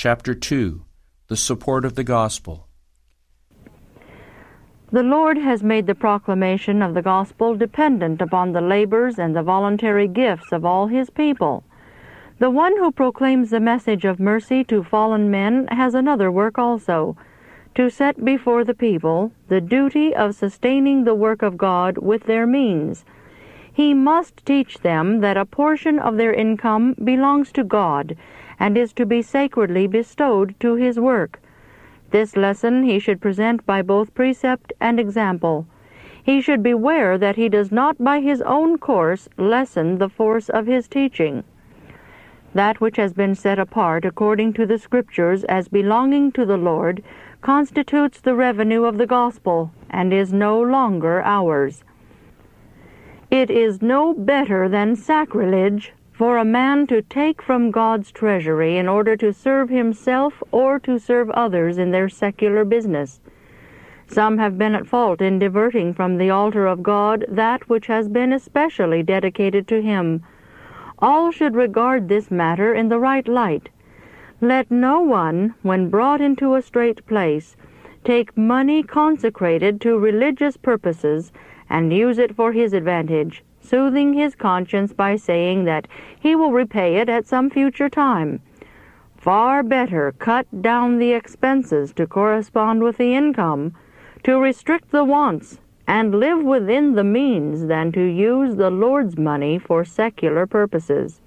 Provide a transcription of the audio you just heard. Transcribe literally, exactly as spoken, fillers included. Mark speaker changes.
Speaker 1: Chapter two. The Support of the Gospel.
Speaker 2: The Lord has made the proclamation of the gospel dependent upon the labors and the voluntary gifts of all His people. The one who proclaims the message of mercy to fallen men has another work also, to set before the people the duty of sustaining the work of God with their means. He must teach them that a portion of their income belongs to God and is to be sacredly bestowed to His work. This lesson he should present by both precept and example. He should beware that he does not by his own course lessen the force of his teaching. That which has been set apart according to the Scriptures as belonging to the Lord constitutes the revenue of the gospel and is no longer ours. It is no better than sacrilege for a man to take from God's treasury in order to serve himself or to serve others in their secular business. Some have been at fault in diverting from the altar of God that which has been especially dedicated to Him. All should regard this matter in the right light. Let no one, when brought into a strait place, take money consecrated to religious purposes and use it for his advantage, soothing his conscience by saying that he will repay it at some future time. Far better cut down the expenses to correspond with the income, to restrict the wants, and live within the means than to use the Lord's money for secular purposes.